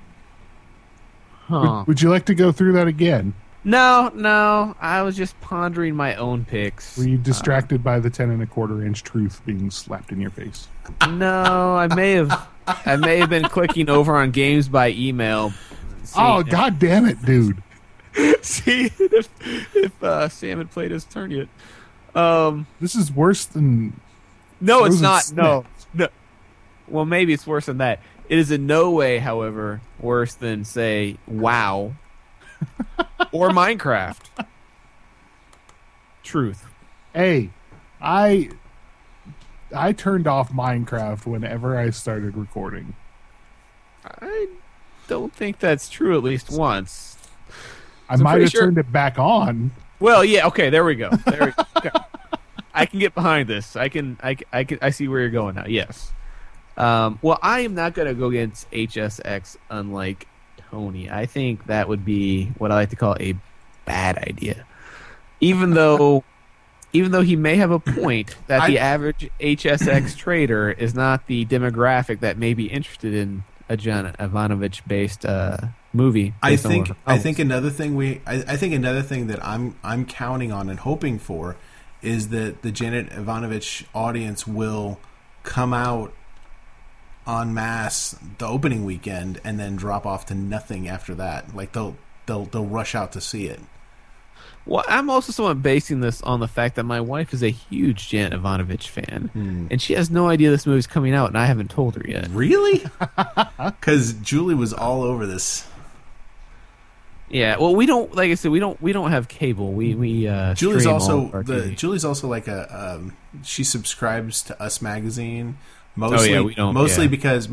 Huh. Would you like to go through that again? No. I was just pondering my own picks. Were you distracted by the 10 1/4 inch truth being slapped in your face? No, I may have been clicking over on games by email. Oh, god damn it, dude. See if Sam had played his turn yet. This is worse than No, it's Frozen not. Snacks. No. Well, maybe it's worse than that. It is in no way, however, worse than, say, WoW or Minecraft. Truth. Hey, I turned off Minecraft whenever I started recording. I don't think that's true at least once. I So might pretty have sure- turned it back on. Well, yeah, okay, there we go. Okay. I can get behind this. I see where you're going now. Yes. Well, I am not going to go against HSX unlike Tony. I think that would be what I like to call a bad idea. Even though even though he may have a point that the average HSX trader is not the demographic that may be interested in a John Ivanovich-based movie. I think another thing that I'm counting on and hoping for is that the Janet Ivanovich audience will come out en masse the opening weekend and then drop off to nothing after that. Like they'll rush out to see it. Well, I'm also somewhat basing this on the fact that my wife is a huge Janet Ivanovich fan, and she has no idea this movie's coming out, and I haven't told her yet. Really? Because Julie was all over this. Yeah, well, we don't. Like I said, we don't have cable. We Julie's stream also all of our TV. Julie's also like she subscribes to Us Magazine. Mostly, we don't. Mostly because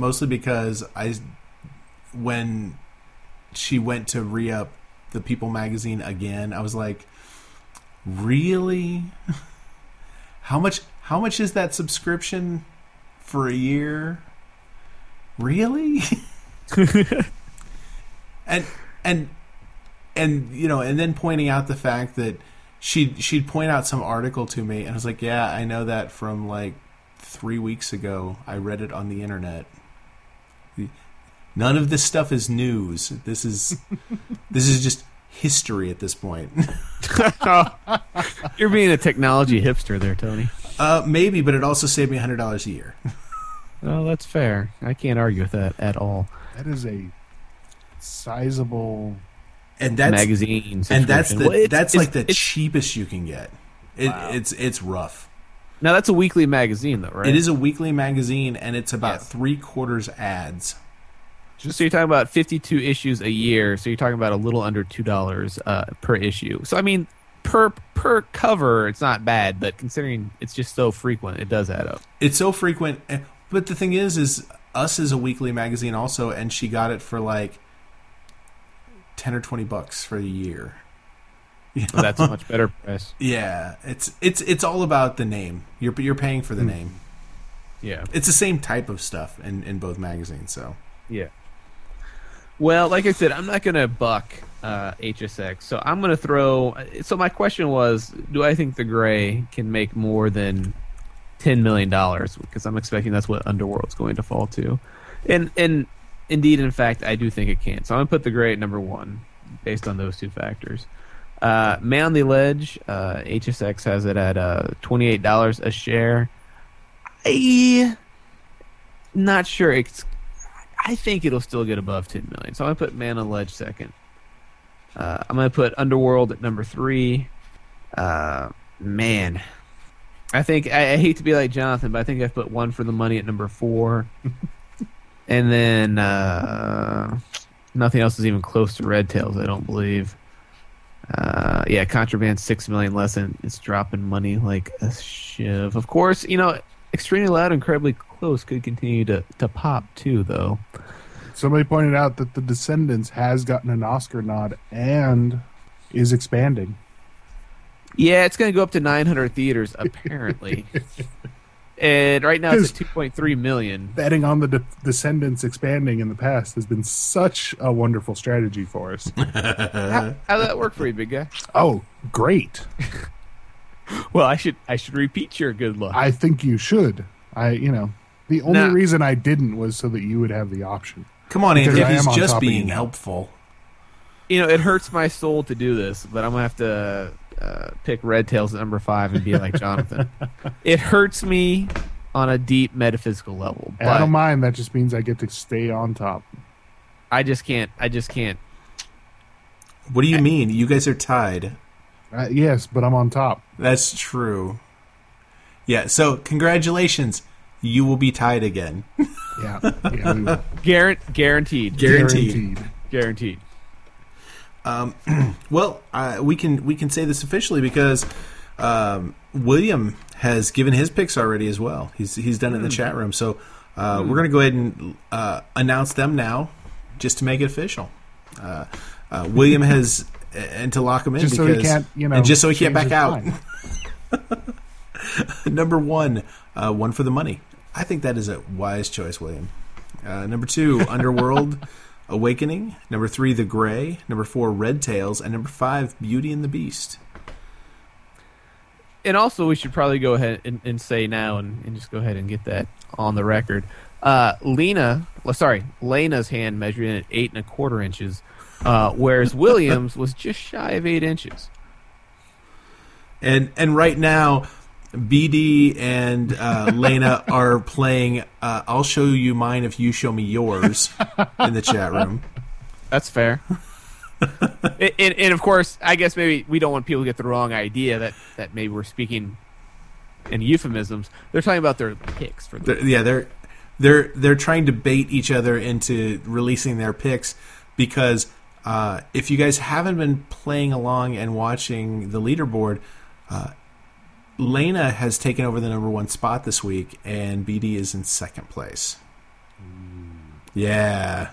when she went to re-up the People magazine again, I was like, really? How much is that subscription for a year? Really? and and then pointing out the fact that she'd point out some article to me, and I was like, yeah, I know that from like 3 weeks ago. I read it on the internet. None of this stuff is news. This is just history at this point. You're being a technology hipster there, Tony. Maybe, but it also saved me $100 a year. Well, that's fair. I can't argue with that at all. That is a sizable magazine subscription. And that's the it's cheapest you can get. Wow. It's rough. Now that's a weekly magazine, though, right? It is a weekly magazine, and it's about 3/4 ads. So you're talking about 52 issues a year. So you're talking about a little under $2 per issue. So I mean, per cover, it's not bad, but considering it's just so frequent, it does add up. It's so frequent, but the thing is Us is a weekly magazine also, and she got it for like $10 or $20 for the year. You know? Well, that's a much better price. Yeah, it's all about the name. You're paying for the name. Yeah, it's the same type of stuff in both magazines. So yeah. Well, like I said, I'm not going to buck HSX, so I'm going to throw. So my question was, do I think The Gray can make more than $10 million? Because I'm expecting that's what Underworld's going to fall to, and indeed, in fact, I do think it can. So I'm going to put The Gray at number 1 based on those two factors. Man on the Ledge, HSX has it at $28 a share. I'm not sure. I think it'll still get above $10 million. So I'm going to put Man on the Ledge second. I'm going to put Underworld at number 3. Man. I think, I hate to be like Jonathan, but I think I've put One for the Money at number 4. And then nothing else is even close to Red Tails, I don't believe. Contraband $6 million less, and it's dropping money like a shiv. Of course, Extremely Loud, Incredibly Close could continue to pop too, though. Somebody pointed out that The Descendants has gotten an Oscar nod and is expanding. Yeah, it's going to go up to 900 theaters, apparently. And right now it's at 2.3 million. Betting on The Descendants expanding in the past has been such a wonderful strategy for us. How'd that work for you, big guy? Oh, great. Well, I should repeat your good luck. I think you should. The only reason I didn't was so that you would have the option. Come on, Andy, he's just being helpful. It hurts my soul to do this, but I'm going to have to pick Red Tails at number 5 and be like Jonathan. It hurts me on a deep metaphysical level. But I don't mind. That just means I get to stay on top. I just can't. What do you mean? You guys are tied. Yes, but I'm on top. That's true. Yeah, so congratulations. You will be tied again. Yeah, we will. Guaranteed. Well, we can say this officially because William has given his picks already as well. He's done it in the chat room. So we're going to go ahead and announce them now, just to make it official. William has, and to lock him in, just because, so he can't, and just so he can't back out. Mind. Number 1, One for the Money. I think that is a wise choice, William. Number 2, Underworld Awakening. Number 3, The Gray. Number 4, Red Tails. And number 5, Beauty and the Beast. And also, we should probably go ahead and say now and just go ahead and get that on the record. Lena's hand measured in at 8.25 inches, whereas Williams was just shy of 8 inches. And right now, BD and Lena are playing I'll show you mine if you show me yours in the chat room. That's fair. and of course, I guess maybe we don't want people to get the wrong idea that maybe we're speaking in euphemisms. They're talking about their picks for the they're trying to bait each other into releasing their picks because if you guys haven't been playing along and watching the leaderboard, Lena has taken over the number 1 spot this week, and BD is in second place. Yeah.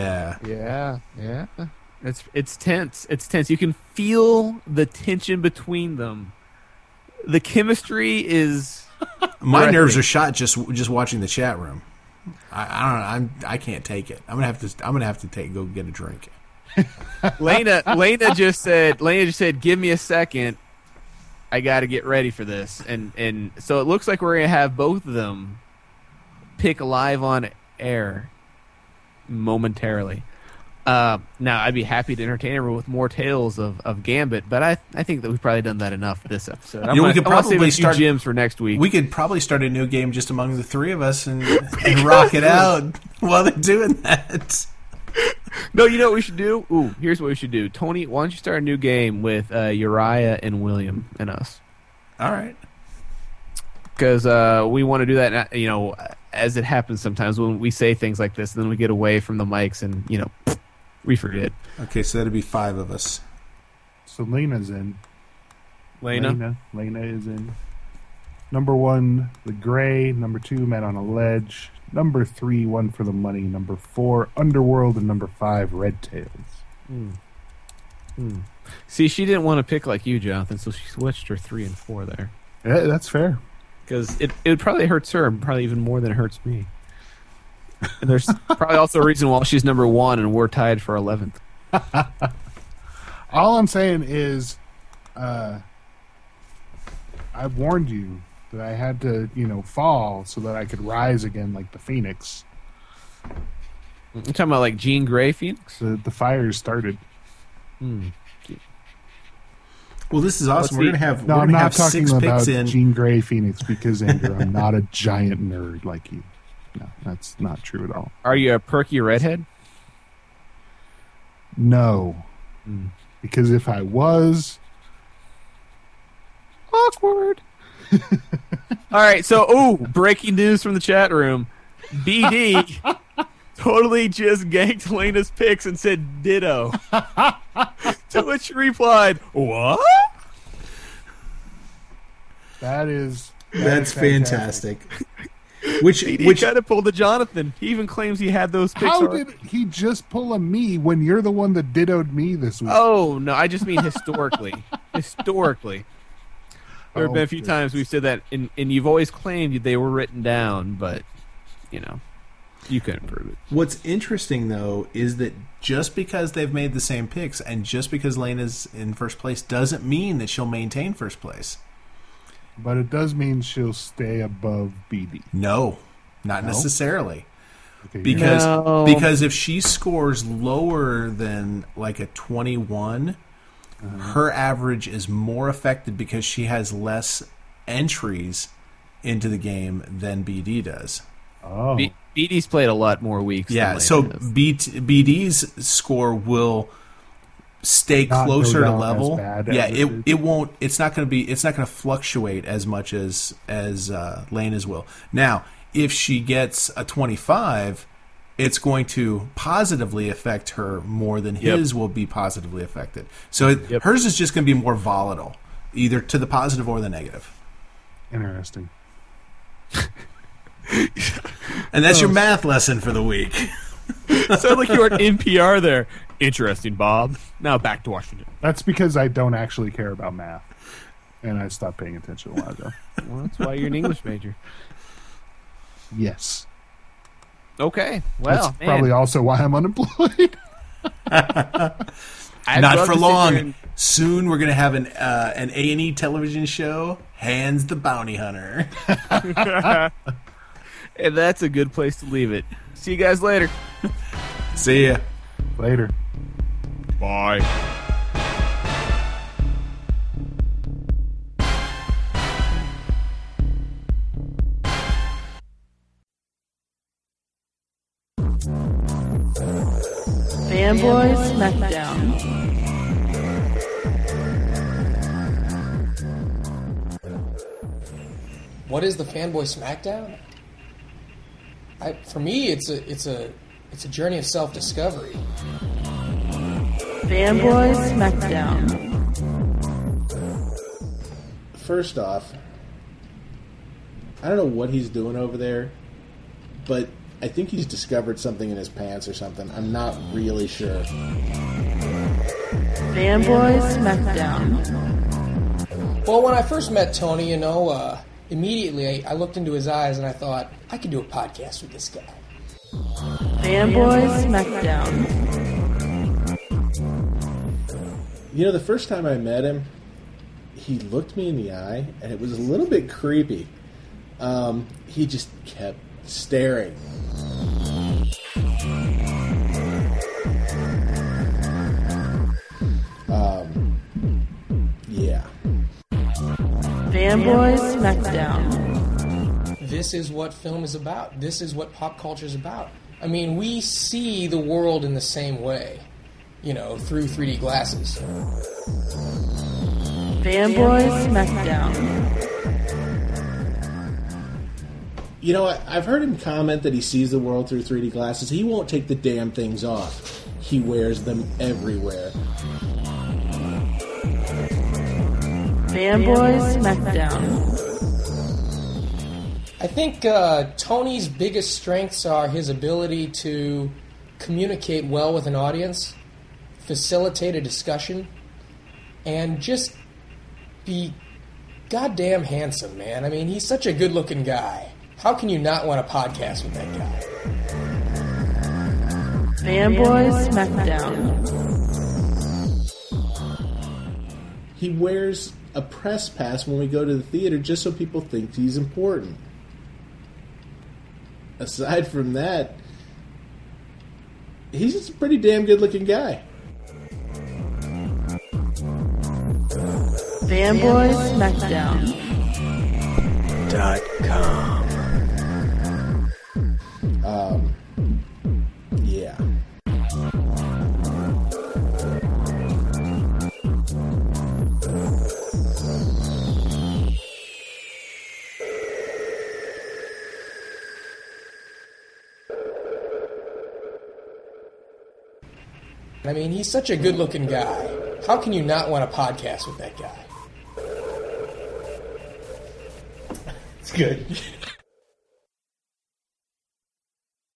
It's tense. It's tense. You can feel the tension between them. The chemistry is. My nerves are shot just watching the chat room. I don't know. I can't take it. I'm gonna have to go get a drink. Lena just said, "Give me a second. I got to get ready for this." And so it looks like we're gonna have both of them pick live on air momentarily. Now, I'd be happy to entertain everyone with more tales of Gambit, but I think that we've probably done that enough this episode. We could probably start gyms for next week. We could probably start a new game just among the three of us and rock it out while they're doing that. No, you know what we should do? Ooh, here's what we should do. Tony, why don't you start a new game with Uriah and William and us? All right. Because we want to do that, as it happens sometimes when we say things like this, and then we get away from the mics and, we forget. Okay, so that'd be 5 of us. So Lena's in. Lena is in. Number 1, the gray. Number 2, Men on a Ledge. Number 3, One for the Money. Number 4, Underworld. And number 5, Red Tails. See, she didn't want to pick like you, Jonathan, so she switched her 3 and 4 there. Yeah, that's fair. Because it probably hurts her, probably even more than it hurts me. And there's probably also a reason why she's number 1 and we're tied for 11th. All I'm saying is, I warned you that I had to, fall so that I could rise again like the Phoenix. You're talking about like Jean Grey Phoenix? The fire started. Well, this is awesome. We're I'm gonna not have talking 6 about picks in. Jean Grey Phoenix because, Andrew, I'm not a giant nerd like you. No, that's not true at all. Are you a perky redhead? No. Because if I was... Awkward. All right, so, breaking news from the chat room. BD totally just ganked Lena's picks and said ditto. To which she replied, "What?" That's fantastic. Which kind of pulled a Jonathan. He even claims he had those picks. How did he just pull a me when you're the one that dittoed me this week? Oh, no, I just mean historically. Historically. There have been a few times we've said that, and you've always claimed they were written down, but, you couldn't prove it. What's interesting, though, is that just because they've made the same picks and just because Lena's in first place doesn't mean that she'll maintain first place. But it does mean she'll stay above BD. No, not necessarily. Okay, Because if she scores lower than like a 21, her average is more affected because she has less entries into the game than BD does. Oh. BD's played a lot more weeks. Yeah, than so Lena has. BD's score will stay Not closer go to down level. as bad Yeah, as it won't. It's not going to fluctuate as much as Lena's will. Now, if she gets a 25, it's going to positively affect her more than his will be positively affected. So hers is just going to be more volatile, either to the positive or the negative. Interesting. And that's your math lesson for the week. Sound like you were at NPR there. Interesting, Bob. Now back to Washington. That's because I don't actually care about math. And I stopped paying attention a while ago. Well, that's why you're an English major. Yes. Okay. Well, that's probably also why I'm unemployed. I'd Not love for to sit there long. and- Soon we're gonna have an A&E television show, Hans the Bounty Hunter. And that's a good place to leave it. See you guys later. See ya. Later. Bye. Fanboy Smackdown. What is the Fanboy Smackdown? For me, it's a journey of self-discovery. Fanboy Smackdown. First off, I don't know what he's doing over there, but I think he's discovered something in his pants or something. I'm not really sure. Fanboy Smackdown. Well, when I first met Tony, immediately I looked into his eyes and I thought, I could do a podcast with this guy. Fanboy Smackdown. You know, the first time I met him, he looked me in the eye, and it was a little bit creepy. He just kept staring. Yeah. Fanboy Smackdown. This is what film is about. This is what pop culture is about. I mean, we see the world in the same way, through 3D glasses. Fanboy Smackdown. You know, I've heard him comment that he sees the world through 3D glasses. He won't take the damn things off. He wears them everywhere. Fanboy Smackdown. I think Tony's biggest strengths are his ability to communicate well with an audience, facilitate a discussion, and just be goddamn handsome, man. I mean, he's such a good-looking guy. How can you not want a podcast with that guy? Fanboy Smackdown. He wears a press pass when we go to the theater just so people think he's important. Aside from that, he's just a pretty damn good-looking guy. Fanboy Smackdown. .com. Yeah. I mean, he's such a good-looking guy. How can you not want a podcast with that guy? It's good.